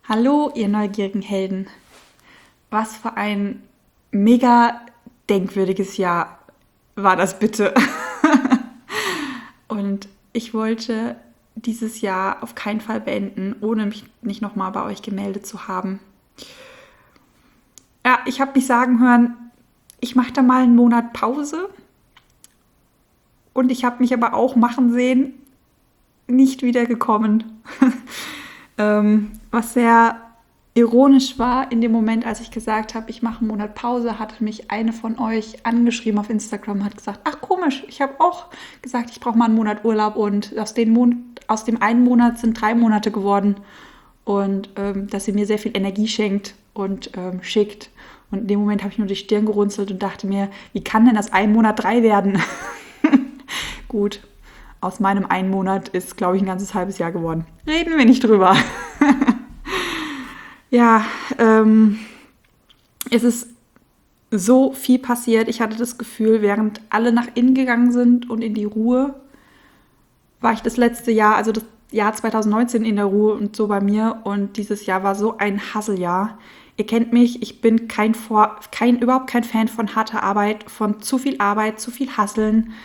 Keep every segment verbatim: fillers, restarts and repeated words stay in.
Hallo, ihr neugierigen Helden. Was für ein mega denkwürdiges Jahr war das bitte. Und ich wollte dieses Jahr auf keinen Fall beenden, ohne mich nicht nochmal bei euch gemeldet zu haben. Ja, ich habe mich sagen hören, ich mache da mal einen Monat Pause. Und ich habe mich aber auch machen sehen, nicht wiedergekommen. ähm, was sehr ironisch war in dem Moment, als ich gesagt habe, ich mache einen Monat Pause, hat mich eine von euch angeschrieben auf Instagram, hat gesagt, ach komisch, ich habe auch gesagt, ich brauche mal einen Monat Urlaub und aus, den Mon- aus dem einen Monat sind drei Monate geworden und ähm, dass sie mir sehr viel Energie schenkt und ähm, schickt. Und in dem Moment habe ich nur die Stirn gerunzelt und dachte mir, wie kann denn aus einem Monat drei werden? Gut, aus meinem einen Monat ist, glaube ich, ein ganzes halbes Jahr geworden. Reden wir nicht drüber. Ja, ähm, es ist so viel passiert. Ich hatte das Gefühl, während alle nach innen gegangen sind und in die Ruhe, war ich das letzte Jahr, also das Jahr zwanzig neunzehn in der Ruhe und so bei mir. Und dieses Jahr war so ein Hasseljahr. Ihr kennt mich, ich bin kein, Vor kein überhaupt kein Fan von harter Arbeit, von zu viel Arbeit, zu viel Hasseln.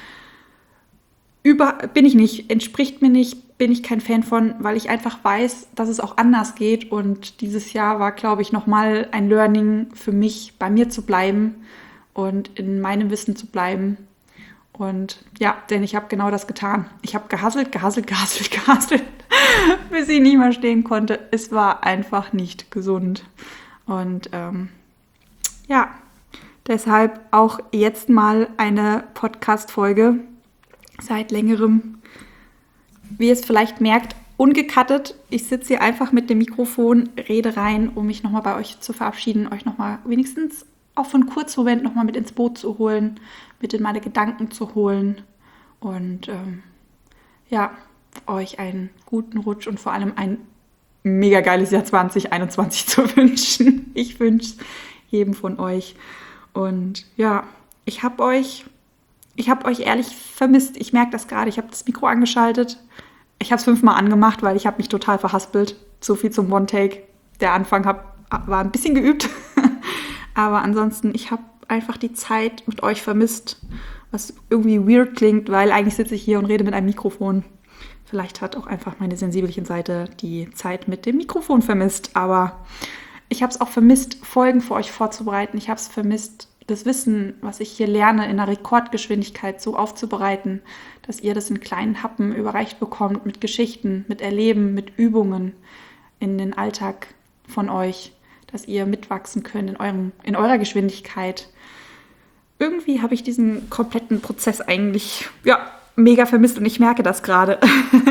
Über, bin ich nicht, entspricht mir nicht, bin ich kein Fan von, weil ich einfach weiß, dass es auch anders geht. Und dieses Jahr war, glaube ich, nochmal ein Learning für mich, bei mir zu bleiben und in meinem Wissen zu bleiben. Und ja, denn ich habe genau das getan. Ich habe gehasselt, gehasselt, gehasselt, gehasselt, bis ich nicht mehr stehen konnte. Es war einfach nicht gesund. Und ähm, ja, deshalb auch jetzt mal eine Podcast-Folge seit längerem, wie ihr es vielleicht merkt, ungecuttet. Ich sitze hier einfach mit dem Mikrofon, rede rein, um mich nochmal bei euch zu verabschieden, euch nochmal wenigstens auch für einen kurzen Moment nochmal mit ins Boot zu holen, mit in meine Gedanken zu holen und ähm, ja, euch einen guten Rutsch und vor allem ein mega geiles Jahr zwanzig einundzwanzig zu wünschen. Ich wünsche es jedem von euch. Und ja, ich habe euch Ich habe euch ehrlich vermisst. Ich merke das gerade. Ich habe das Mikro angeschaltet. Ich habe es fünfmal angemacht, weil ich habe mich total verhaspelt. So viel zum One-Take. Der Anfang hab, war ein bisschen geübt. Aber ansonsten, ich habe einfach die Zeit mit euch vermisst. Was irgendwie weird klingt, weil eigentlich sitze ich hier und rede mit einem Mikrofon. Vielleicht hat auch einfach meine sensibelchen Seite die Zeit mit dem Mikrofon vermisst. Aber ich habe es auch vermisst, Folgen für euch vorzubereiten. Ich habe es vermisst, das Wissen, was ich hier lerne, in einer Rekordgeschwindigkeit so aufzubereiten, dass ihr das in kleinen Happen überreicht bekommt mit Geschichten, mit Erleben, mit Übungen in den Alltag von euch, dass ihr mitwachsen könnt in, eurem, in eurer Geschwindigkeit. Irgendwie habe ich diesen kompletten Prozess eigentlich ja, mega vermisst und ich merke das gerade.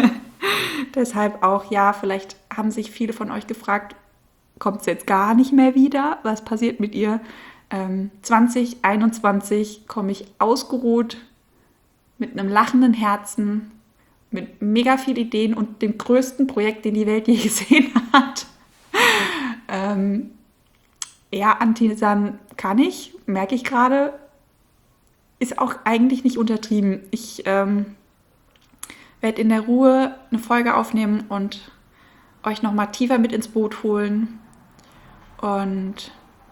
Deshalb auch, ja, vielleicht haben sich viele von euch gefragt, kommt es jetzt gar nicht mehr wieder? Was passiert mit ihr? Ähm, zwanzig einundzwanzig komme ich ausgeruht, mit einem lachenden Herzen, mit mega viel Ideen und dem größten Projekt, den die Welt je gesehen hat. ähm, ja, Antisan kann ich, merke ich gerade, ist auch eigentlich nicht untertrieben. Ich ähm, werde in der Ruhe eine Folge aufnehmen und euch nochmal tiefer mit ins Boot holen und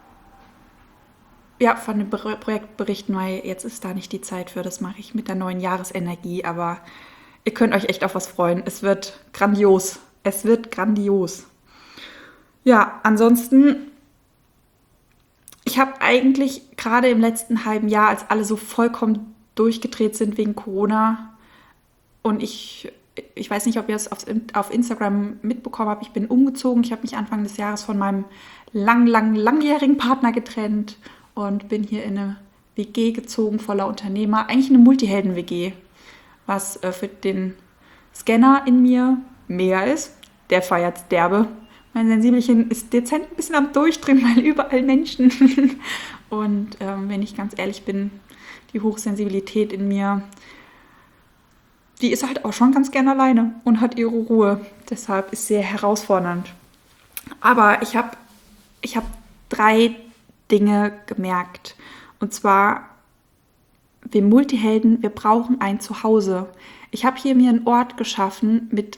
ja, von dem Projekt berichten, weil jetzt ist da nicht die Zeit für. Das mache ich mit der neuen Jahresenergie, aber ihr könnt euch echt auf was freuen. Es wird grandios. Es wird grandios. Ja, ansonsten, ich habe eigentlich gerade im letzten halben Jahr, als alle so vollkommen durchgedreht sind wegen Corona und ich, ich weiß nicht, ob ihr es auf, auf Instagram mitbekommen habt, ich bin umgezogen. Ich habe mich Anfang des Jahres von meinem lang, lang, langjährigen Partner getrennt und bin hier in eine W G gezogen voller Unternehmer. Eigentlich eine Multihelden-W G, was äh, für den Scanner in mir mega ist. Der feiert derbe. Mein Sensibelchen ist dezent ein bisschen am Durchdrehen, weil überall Menschen. Und ähm, wenn ich ganz ehrlich bin, die Hochsensibilität in mir, die ist halt auch schon ganz gern alleine und hat ihre Ruhe. Deshalb ist sie sehr herausfordernd. Aber ich habe ich hab drei Dinge gemerkt. Und zwar, wir Multihelden, wir brauchen ein Zuhause. Ich habe hier mir einen Ort geschaffen mit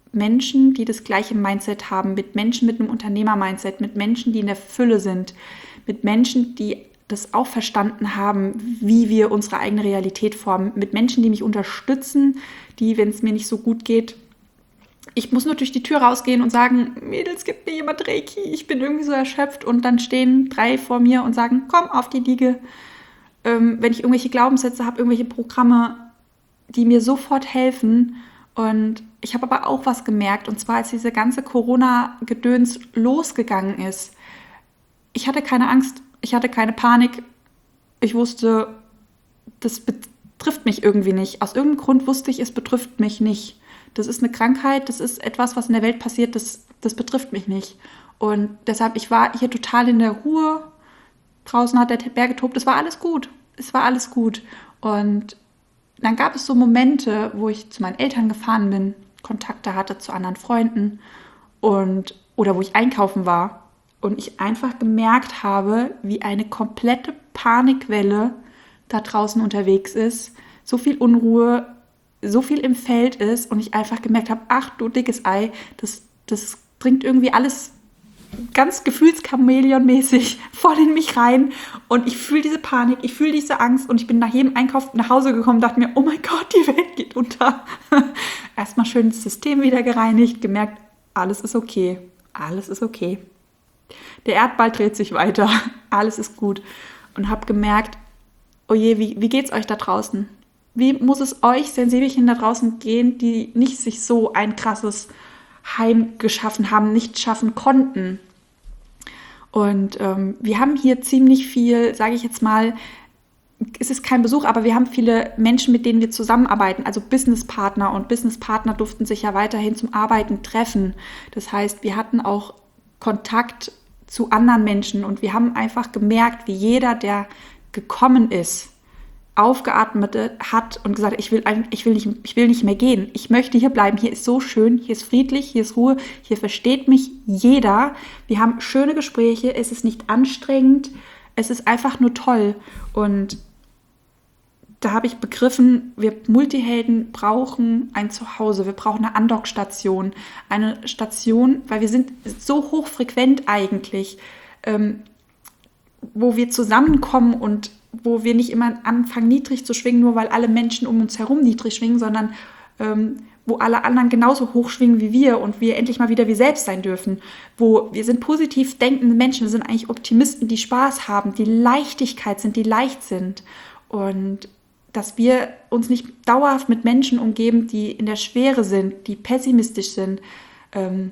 Menschen, die das gleiche Mindset haben, mit Menschen mit einem Unternehmer-Mindset, mit Menschen, die in der Fülle sind, mit Menschen, die das auch verstanden haben, wie wir unsere eigene Realität formen, mit Menschen, die mich unterstützen, die, wenn es mir nicht so gut geht, ich muss nur durch die Tür rausgehen und sagen, Mädels, gibt mir jemand Reiki, ich bin irgendwie so erschöpft, und dann stehen drei vor mir und sagen, komm auf die Liege. Ähm, wenn ich irgendwelche Glaubenssätze habe, irgendwelche Programme, die mir sofort helfen. Und ich habe aber auch was gemerkt, und zwar, als diese ganze Corona-Gedöns losgegangen ist. Ich hatte keine Angst, ich hatte keine Panik. Ich wusste, das betrifft mich irgendwie nicht. Aus irgendeinem Grund wusste ich, es betrifft mich nicht. Das ist eine Krankheit, das ist etwas, was in der Welt passiert, das, das betrifft mich nicht. Und deshalb, ich war hier total in der Ruhe. Draußen hat der Berg getobt, es war alles gut. Es war alles gut. Und dann gab es so Momente, wo ich zu meinen Eltern gefahren bin, Kontakte hatte zu anderen Freunden und oder wo ich einkaufen war und ich einfach gemerkt habe, wie eine komplette Panikwelle da draußen unterwegs ist, so viel Unruhe, so viel im Feld ist, und ich einfach gemerkt habe, ach du dickes Ei, das, das dringt irgendwie alles ganz gefühlschamäleonmäßig voll in mich rein, und ich fühle diese Panik, ich fühle diese Angst, und ich bin nach jedem Einkauf nach Hause gekommen und dachte mir, oh mein Gott, die Welt geht unter. Erstmal schön das System wieder gereinigt, gemerkt, alles ist okay, alles ist okay. Der Erdball dreht sich weiter, alles ist gut, und habe gemerkt, oh je, wie, wie geht's euch da draußen? Wie muss es euch Sensibelchen da draußen gehen, die nicht sich so ein krasses Heim geschaffen haben, nicht schaffen konnten? Und ähm, wir haben hier ziemlich viel, sage ich jetzt mal, es ist kein Besuch, aber wir haben viele Menschen, mit denen wir zusammenarbeiten, also Businesspartner, und Businesspartner durften sich ja weiterhin zum Arbeiten treffen. Das heißt, wir hatten auch Kontakt zu anderen Menschen, und wir haben einfach gemerkt, wie jeder, der gekommen ist, aufgeatmet hat und gesagt, ich will, ich will nicht, ich will nicht mehr gehen. Ich möchte hier bleiben. Hier ist so schön, hier ist friedlich, hier ist Ruhe, hier versteht mich jeder. Wir haben schöne Gespräche, es ist nicht anstrengend, es ist einfach nur toll. Und da habe ich begriffen, wir Multihelden brauchen ein Zuhause, wir brauchen eine Andockstation, eine Station, weil wir sind so hochfrequent eigentlich, ähm, wo wir zusammenkommen und wo wir nicht immer anfangen, niedrig zu schwingen, nur weil alle Menschen um uns herum niedrig schwingen, sondern ähm, wo alle anderen genauso hoch schwingen wie wir und wir endlich mal wieder wir selbst sein dürfen. Wo wir sind positiv denkende Menschen, wir sind eigentlich Optimisten, die Spaß haben, die Leichtigkeit sind, die leicht sind. Und dass wir uns nicht dauerhaft mit Menschen umgeben, die in der Schwere sind, die pessimistisch sind, ähm,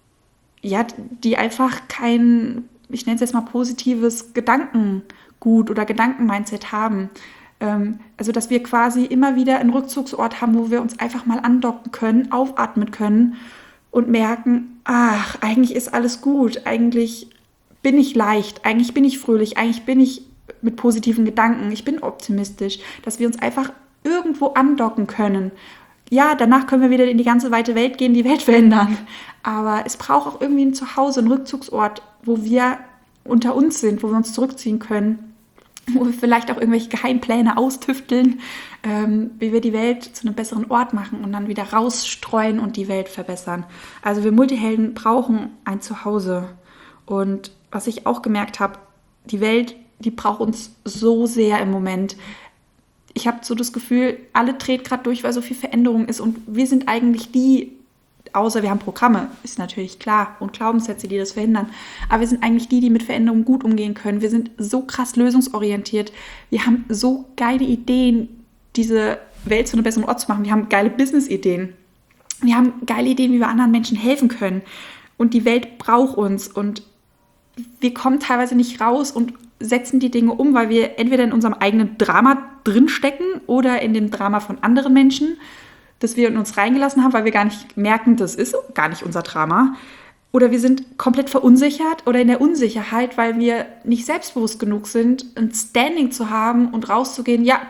ja, die einfach kein, ich nenne es jetzt mal positives Gedankengut oder Gedankenmindset haben. Ähm, also, dass wir quasi immer wieder einen Rückzugsort haben, wo wir uns einfach mal andocken können, aufatmen können und merken, ach, eigentlich ist alles gut, eigentlich bin ich leicht, eigentlich bin ich fröhlich, eigentlich bin ich mit positiven Gedanken, ich bin optimistisch, dass wir uns einfach irgendwo andocken können. Ja, danach können wir wieder in die ganze weite Welt gehen, die Welt verändern. Aber es braucht auch irgendwie ein Zuhause, einen Rückzugsort, wo wir unter uns sind, wo wir uns zurückziehen können, wo wir vielleicht auch irgendwelche Geheimpläne austüfteln, ähm, wie wir die Welt zu einem besseren Ort machen und dann wieder rausstreuen und die Welt verbessern. Also wir Multihelden brauchen ein Zuhause. Und was ich auch gemerkt habe, die Welt, die braucht uns so sehr im Moment. Ich habe so das Gefühl, alle dreht gerade durch, weil so viel Veränderung ist. Und wir sind eigentlich die, außer wir haben Programme, ist natürlich klar, und Glaubenssätze, die das verhindern. Aber wir sind eigentlich die, die mit Veränderungen gut umgehen können. Wir sind so krass lösungsorientiert. Wir haben so geile Ideen, diese Welt zu einem besseren Ort zu machen. Wir haben geile Business-Ideen. Wir haben geile Ideen, wie wir anderen Menschen helfen können. Und die Welt braucht uns. Und wir kommen teilweise nicht raus und setzen die Dinge um, weil wir entweder in unserem eigenen Drama drinstecken oder in dem Drama von anderen Menschen, das wir in uns reingelassen haben, weil wir gar nicht merken, das ist gar nicht unser Drama. Oder wir sind komplett verunsichert oder in der Unsicherheit, weil wir nicht selbstbewusst genug sind, ein Standing zu haben und rauszugehen, ja,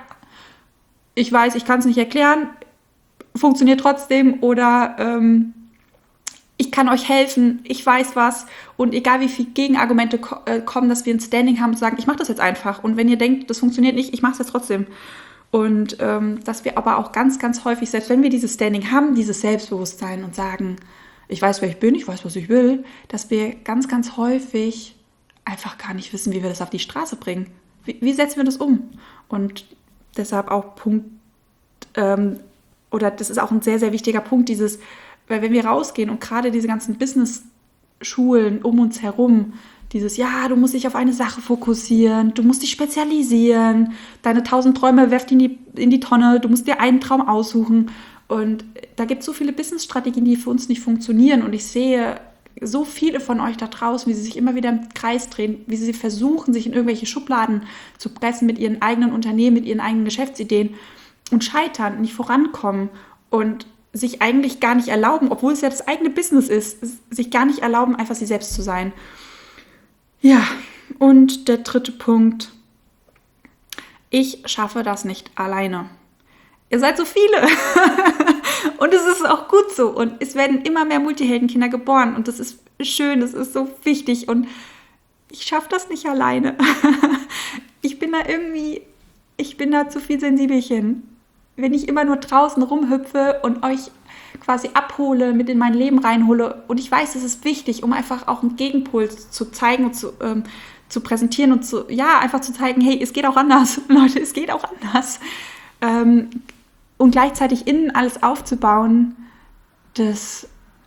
ich weiß, ich kann es nicht erklären, funktioniert trotzdem, oder ähm, ich kann euch helfen, ich weiß was, und egal wie viele Gegenargumente ko- äh, kommen, dass wir ein Standing haben und sagen, ich mache das jetzt einfach, und wenn ihr denkt, das funktioniert nicht, ich mache es jetzt trotzdem. Und ähm, dass wir aber auch ganz, ganz häufig, selbst wenn wir dieses Standing haben, dieses Selbstbewusstsein und sagen, ich weiß, wer ich bin, ich weiß, was ich will, dass wir ganz, ganz häufig einfach gar nicht wissen, wie wir das auf die Straße bringen. Wie, wie setzen wir das um? Und deshalb auch Punkt, ähm, oder das ist auch ein sehr, sehr wichtiger Punkt, dieses, weil wenn wir rausgehen und gerade diese ganzen Business-Schulen um uns herum, dieses, ja, du musst dich auf eine Sache fokussieren, du musst dich spezialisieren, deine tausend Träume werft in die, in die Tonne, du musst dir einen Traum aussuchen. Und da gibt es so viele Business-Strategien, die für uns nicht funktionieren. Und ich sehe so viele von euch da draußen, wie sie sich immer wieder im Kreis drehen, wie sie versuchen, sich in irgendwelche Schubladen zu pressen mit ihren eigenen Unternehmen, mit ihren eigenen Geschäftsideen und scheitern, nicht vorankommen und sich eigentlich gar nicht erlauben, obwohl es ja das eigene Business ist, sich gar nicht erlauben, einfach sie selbst zu sein. Ja, und der dritte Punkt. Ich schaffe das nicht alleine. Ihr seid so viele. Und es ist auch gut so. Und es werden immer mehr Multiheldenkinder geboren. Und das ist schön, das ist so wichtig. Und ich schaffe das nicht alleine. Ich bin da irgendwie, ich bin da zu viel Sensibelchen. Wenn ich immer nur draußen rumhüpfe und euch quasi abhole, mit in mein Leben reinhole. Und ich weiß, es ist wichtig, um einfach auch einen Gegenpol zu zeigen und zu, ähm, zu präsentieren und zu, ja, einfach zu zeigen, hey, es geht auch anders. Leute, es geht auch anders. Ähm, und gleichzeitig innen alles aufzubauen, das,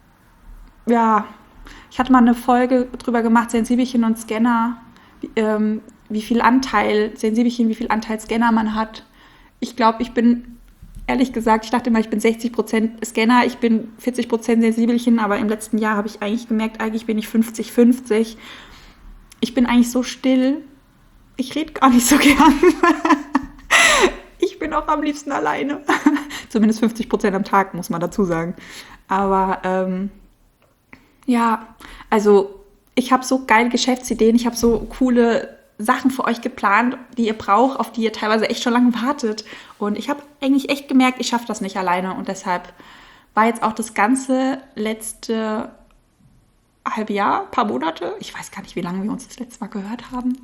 ja, ich hatte mal eine Folge drüber gemacht, Sensibelchen und Scanner, wie, ähm, wie viel Anteil, Sensibelchen, wie viel Anteil Scanner man hat. Ich glaube, ich bin, ehrlich gesagt, ich dachte immer, ich bin sechzig Prozent Scanner, ich bin vierzig Prozent Sensibelchen, aber im letzten Jahr habe ich eigentlich gemerkt, eigentlich bin ich fünfzig fünfzig. Ich bin eigentlich so still, ich rede gar nicht so gern. Ich bin auch am liebsten alleine. Zumindest fünfzig Prozent am Tag, muss man dazu sagen. Aber ähm, ja, also ich habe so geile Geschäftsideen, ich habe so coole Sachen für euch geplant, die ihr braucht, auf die ihr teilweise echt schon lange wartet. Und ich habe eigentlich echt gemerkt, ich schaffe das nicht alleine. Und deshalb war jetzt auch das ganze letzte halbe Jahr, paar Monate, ich weiß gar nicht, wie lange wir uns das letzte Mal gehört haben,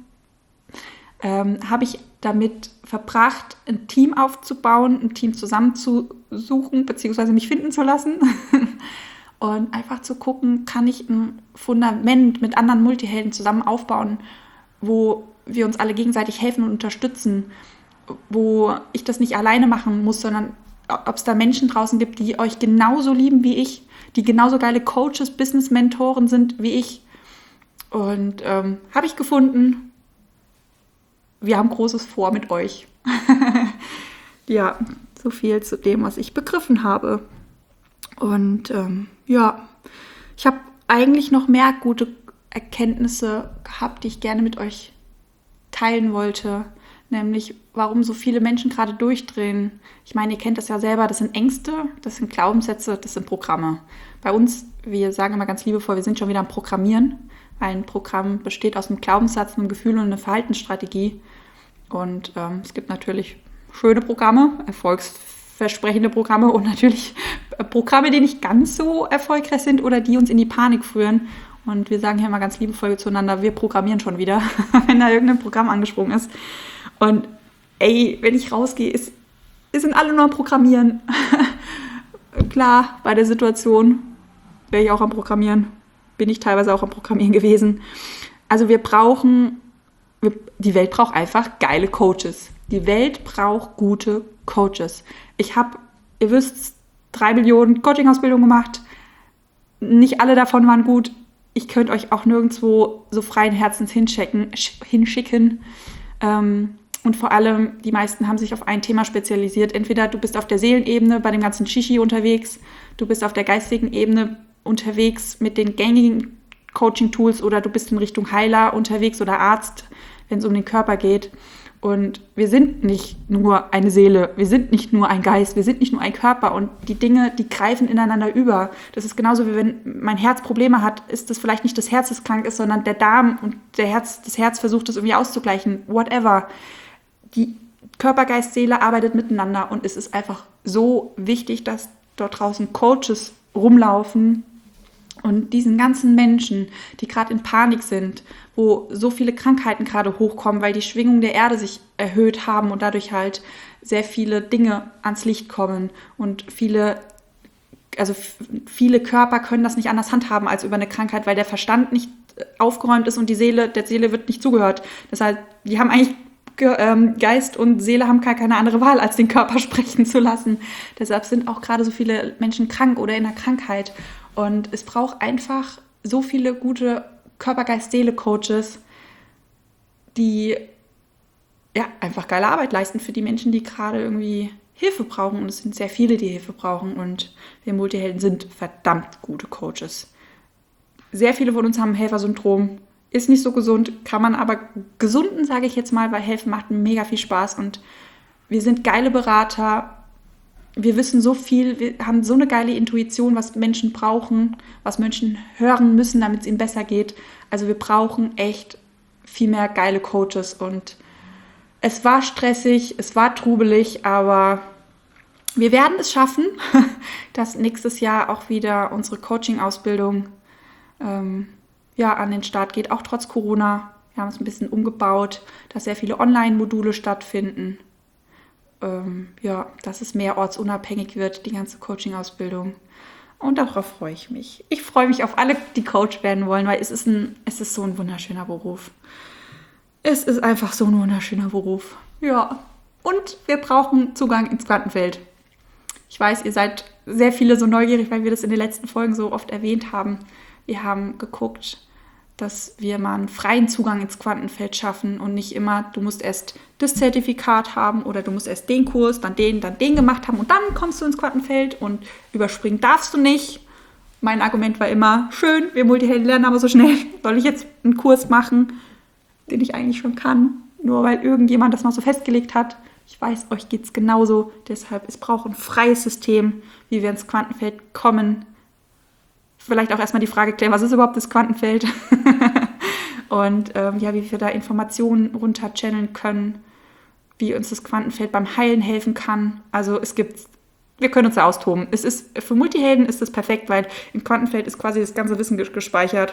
ähm, habe ich damit verbracht, ein Team aufzubauen, ein Team zusammenzusuchen, beziehungsweise mich finden zu lassen. Und einfach zu gucken, kann ich ein Fundament mit anderen Multihelden zusammen aufbauen, wo wir uns alle gegenseitig helfen und unterstützen, wo ich das nicht alleine machen muss, sondern ob es da Menschen draußen gibt, die euch genauso lieben wie ich, die genauso geile Coaches, Business-Mentoren sind wie ich. Und ähm, habe ich gefunden, wir haben Großes vor mit euch. Ja, so viel zu dem, was ich begriffen habe. Und ähm, ja, ich habe eigentlich noch mehr gute Erkenntnisse gehabt, die ich gerne mit euch teilen wollte, nämlich warum so viele Menschen gerade durchdrehen. Ich meine, ihr kennt das ja selber, das sind Ängste, das sind Glaubenssätze, das sind Programme. Bei uns, wir sagen immer ganz liebevoll, wir sind schon wieder am Programmieren. Ein Programm besteht aus einem Glaubenssatz, einem Gefühl und einer Verhaltensstrategie. Und ähm, es gibt natürlich schöne Programme, erfolgsversprechende Programme und natürlich Programme, die nicht ganz so erfolgreich sind oder die uns in die Panik führen. Und wir sagen hier immer ganz liebevoll zueinander, wir programmieren schon wieder, wenn da irgendein Programm angesprungen ist. Und ey, wenn ich rausgehe, ist, sind alle nur am Programmieren. Klar, bei der Situation wäre ich auch am Programmieren. Bin ich teilweise auch am Programmieren gewesen. Also wir brauchen, wir, die Welt braucht einfach geile Coaches. Die Welt braucht gute Coaches. Ich habe, ihr wisst, drei Millionen Coaching-Ausbildungen gemacht. Nicht alle davon waren gut. Ich könnte euch auch nirgendwo so freien Herzens hinschicken. hinschicken. Ähm, und vor allem, die meisten haben sich auf ein Thema spezialisiert. Entweder du bist auf der Seelenebene bei dem ganzen Shishi unterwegs, du bist auf der geistigen Ebene unterwegs mit den gängigen Coaching-Tools oder du bist in Richtung Heiler unterwegs oder Arzt, wenn es um den Körper geht. Und wir sind nicht nur eine Seele, wir sind nicht nur ein Geist, wir sind nicht nur ein Körper und die Dinge, die greifen ineinander über. Das ist genauso wie wenn mein Herz Probleme hat, ist das vielleicht nicht das Herz, das krank ist, sondern der Darm und der Herz, das Herz versucht das irgendwie auszugleichen, whatever. Die Körper, Geist, Seele arbeitet miteinander und es ist einfach so wichtig, dass dort draußen Coaches rumlaufen Und diesen ganzen Menschen, die gerade in Panik sind, wo so viele Krankheiten gerade hochkommen, weil die Schwingungen der Erde sich erhöht haben und dadurch halt sehr viele Dinge ans Licht kommen und viele, also viele Körper können das nicht anders handhaben als über eine Krankheit, weil der Verstand nicht aufgeräumt ist und die Seele, der Seele wird nicht zugehört. Deshalb, die haben eigentlich Geist und Seele haben gar keine andere Wahl, als den Körper sprechen zu lassen. Deshalb sind auch gerade so viele Menschen krank oder in einer Krankheit. Und es braucht einfach so viele gute Körper-Geist-Seele-Coaches, die ja einfach geile Arbeit leisten für die Menschen, die gerade irgendwie Hilfe brauchen. Und es sind sehr viele, die Hilfe brauchen. Und wir Multihelden sind verdammt gute Coaches. Sehr viele von uns haben Helfersyndrom. Ist nicht so gesund, kann man aber gesunden, sage ich jetzt mal, weil helfen macht mega viel Spaß. Und wir sind geile Berater. Wir wissen so viel, wir haben so eine geile Intuition, was Menschen brauchen, was Menschen hören müssen, damit es ihnen besser geht. Also wir brauchen echt viel mehr geile Coaches. Und es war stressig, es war trubelig, aber wir werden es schaffen, dass nächstes Jahr auch wieder unsere Coaching-Ausbildung ähm, ja, an den Start geht, auch trotz Corona. Wir haben es ein bisschen umgebaut, dass sehr viele Online-Module stattfinden. Ähm, ja, dass es mehr ortsunabhängig wird, die ganze Coaching-Ausbildung. Und darauf freue ich mich. Ich freue mich auf alle, die Coach werden wollen, weil es ist, ein, es ist so ein wunderschöner Beruf. Es ist einfach so ein wunderschöner Beruf. Ja, und wir brauchen Zugang ins Quantenfeld. Ich weiß, ihr seid sehr viele so neugierig, weil wir das in den letzten Folgen so oft erwähnt haben. Wir haben geguckt, dass wir mal einen freien Zugang ins Quantenfeld schaffen und nicht immer, du musst erst das Zertifikat haben oder du musst erst den Kurs, dann den, dann den gemacht haben und dann kommst du ins Quantenfeld und überspringen darfst du nicht. Mein Argument war immer, schön, wir Multihelden lernen aber so schnell, soll ich jetzt einen Kurs machen, den ich eigentlich schon kann, nur weil irgendjemand das mal so festgelegt hat. Ich weiß, euch geht es genauso, deshalb, es braucht ein freies System, wie wir ins Quantenfeld kommen. Vielleicht auch erstmal die Frage klären, was ist überhaupt das Quantenfeld? Und ähm, ja, wie wir da Informationen runterchanneln können, wie uns das Quantenfeld beim Heilen helfen kann. Also es gibt, wir können uns da austoben. Es ist, für Multihelden ist das perfekt, weil im Quantenfeld ist quasi das ganze Wissen gespeichert.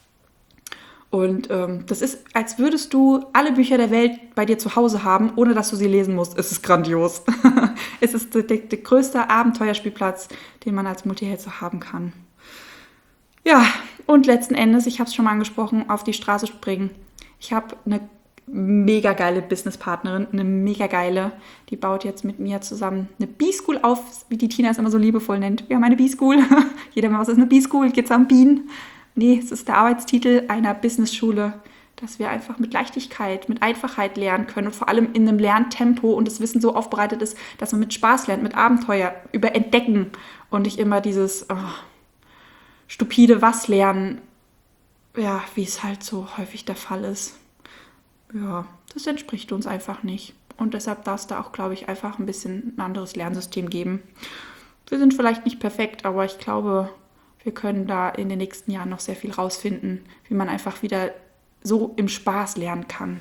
Und ähm, das ist, als würdest du alle Bücher der Welt bei dir zu Hause haben, ohne dass du sie lesen musst. Es ist grandios. Es ist der, der größte Abenteuerspielplatz, den man als Multiheld so haben kann. Ja, und letzten Endes, ich habe es schon mal angesprochen, auf die Straße springen. Ich habe eine mega geile Businesspartnerin, eine mega geile, die baut jetzt mit mir zusammen eine B-School auf, wie die Tina es immer so liebevoll nennt. Wir haben eine B-School. Jeder mal, was ist eine B-School? Geht's am Bienen? Nee, es ist der Arbeitstitel einer Business-Schule, dass wir einfach mit Leichtigkeit, mit Einfachheit lernen können und vor allem in einem Lerntempo und das Wissen so aufbereitet ist, dass man mit Spaß lernt, mit Abenteuer, über Entdecken und nicht immer dieses oh, stupide was lernen, ja, wie es halt so häufig der Fall ist. Ja, das entspricht uns einfach nicht. Und deshalb darf es da auch, glaube ich, einfach ein bisschen ein anderes Lernsystem geben. Wir sind vielleicht nicht perfekt, aber ich glaube, wir können da in den nächsten Jahren noch sehr viel rausfinden, wie man einfach wieder so im Spaß lernen kann.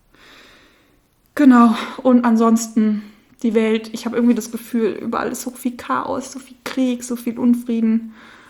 Genau, und ansonsten die Welt, ich habe irgendwie das Gefühl, überall ist so viel Chaos, so viel Krieg, so viel Unfrieden.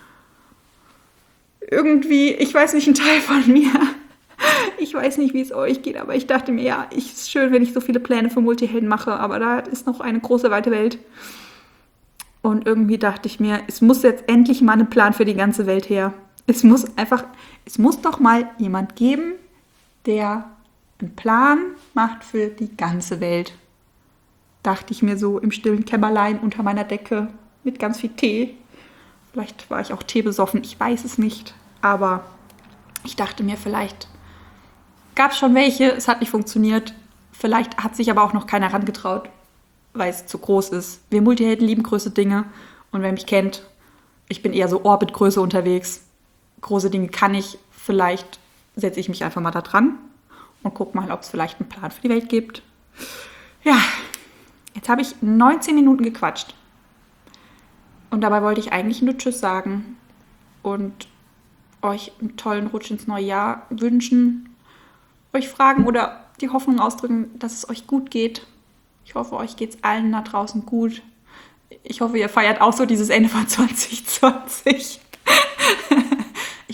Irgendwie, ich weiß nicht, ein Teil von mir, ich weiß nicht, wie es euch geht, aber ich dachte mir, ja, es ist schön, wenn ich so viele Pläne für Multihelden mache, aber da ist noch eine große, weite Welt. Und irgendwie dachte ich mir, es muss jetzt endlich mal ein Plan für die ganze Welt her. Es muss einfach, es muss doch mal jemand geben, der einen Plan macht für die ganze Welt. Dachte ich mir so im stillen Kämmerlein unter meiner Decke mit ganz viel Tee. Vielleicht war ich auch Tee besoffen, ich weiß es nicht. Aber ich dachte mir, vielleicht gab es schon welche, es hat nicht funktioniert. Vielleicht hat sich aber auch noch keiner herangetraut, weil es zu groß ist. Wir Multihelden lieben große Dinge. Und wer mich kennt, ich bin eher so Orbitgröße unterwegs. Große Dinge kann ich. Vielleicht setze ich mich einfach mal da dran und gucke mal, ob es vielleicht einen Plan für die Welt gibt. Ja, jetzt habe ich neunzehn Minuten gequatscht. Und dabei wollte ich eigentlich nur Tschüss sagen und euch einen tollen Rutsch ins neue Jahr wünschen, euch fragen oder die Hoffnung ausdrücken, dass es euch gut geht. Ich hoffe, euch geht es allen da draußen gut. Ich hoffe, ihr feiert auch so dieses Ende von zwanzig zwanzig.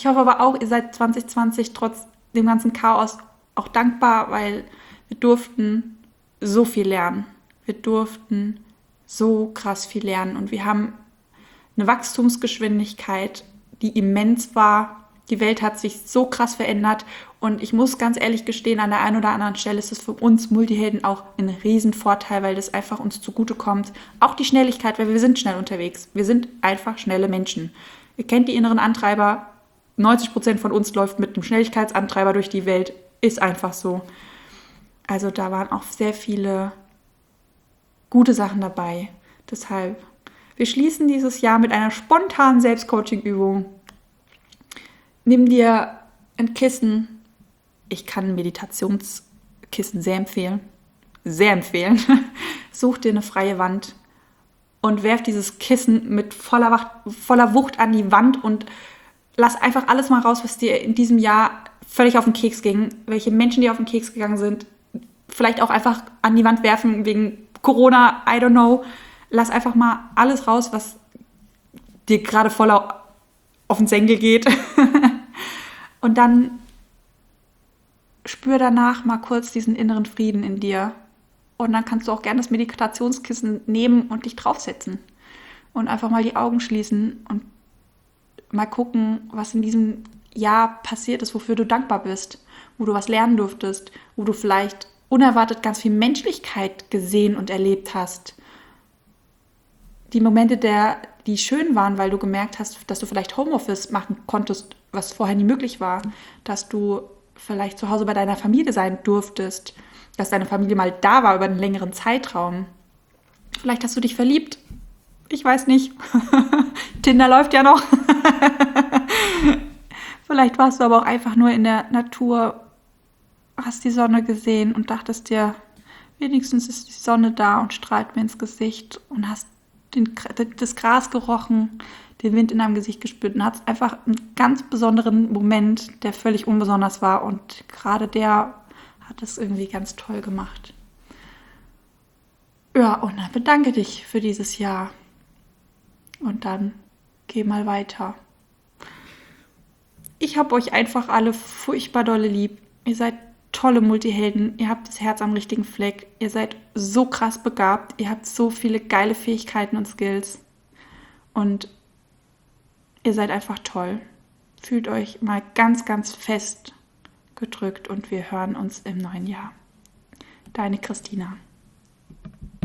Ich hoffe aber auch, ihr seid zwanzig zwanzig trotz dem ganzen Chaos auch dankbar, weil wir durften so viel lernen. Wir durften so krass viel lernen und wir haben eine Wachstumsgeschwindigkeit, die immens war. Die Welt hat sich so krass verändert und ich muss ganz ehrlich gestehen, an der einen oder anderen Stelle ist es für uns Multihelden auch ein Riesenvorteil, weil das einfach uns zugutekommt. Auch die Schnelligkeit, weil wir sind schnell unterwegs. Wir sind einfach schnelle Menschen. Ihr kennt die inneren Antreiber. neunzig Prozent von uns läuft mit einem Schnelligkeitsantreiber durch die Welt. Ist einfach so. Also da waren auch sehr viele gute Sachen dabei. Deshalb, wir schließen dieses Jahr mit einer spontanen Selbstcoaching-Übung. Nimm dir ein Kissen. Ich kann ein Meditationskissen sehr empfehlen. Sehr empfehlen. Such dir eine freie Wand und werf dieses Kissen mit voller, Wacht, voller Wucht an die Wand und lass einfach alles mal raus, was dir in diesem Jahr völlig auf den Keks ging. Welche Menschen dir auf den Keks gegangen sind. Vielleicht auch einfach an die Wand werfen wegen Corona, I don't know. Lass einfach mal alles raus, was dir gerade voll auf den Senkel geht. Und dann spür danach mal kurz diesen inneren Frieden in dir. Und dann kannst du auch gerne das Meditationskissen nehmen und dich draufsetzen. Und einfach mal die Augen schließen und mal gucken, was in diesem Jahr passiert ist, wofür du dankbar bist, wo du was lernen durftest, wo du vielleicht unerwartet ganz viel Menschlichkeit gesehen und erlebt hast. Die Momente, der, die schön waren, weil du gemerkt hast, dass du vielleicht Homeoffice machen konntest, was vorher nie möglich war, dass du vielleicht zu Hause bei deiner Familie sein durftest, dass deine Familie mal da war über einen längeren Zeitraum. Vielleicht hast du dich verliebt. Ich weiß nicht. Tinder läuft ja noch. Vielleicht warst du aber auch einfach nur in der Natur, hast die Sonne gesehen und dachtest dir, wenigstens ist die Sonne da und strahlt mir ins Gesicht und hast den, das Gras gerochen, den Wind in deinem Gesicht gespürt und hattest einfach einen ganz besonderen Moment, der völlig unbesonders war und gerade der hat es irgendwie ganz toll gemacht. Ja, und dann bedanke dich für dieses Jahr und dann geh mal weiter. Ich habe euch einfach alle furchtbar dolle lieb. Ihr seid tolle Multihelden. Ihr habt das Herz am richtigen Fleck. Ihr seid so krass begabt. Ihr habt so viele geile Fähigkeiten und Skills. Und ihr seid einfach toll. Fühlt euch mal ganz, ganz fest gedrückt und wir hören uns im neuen Jahr. Deine Christina.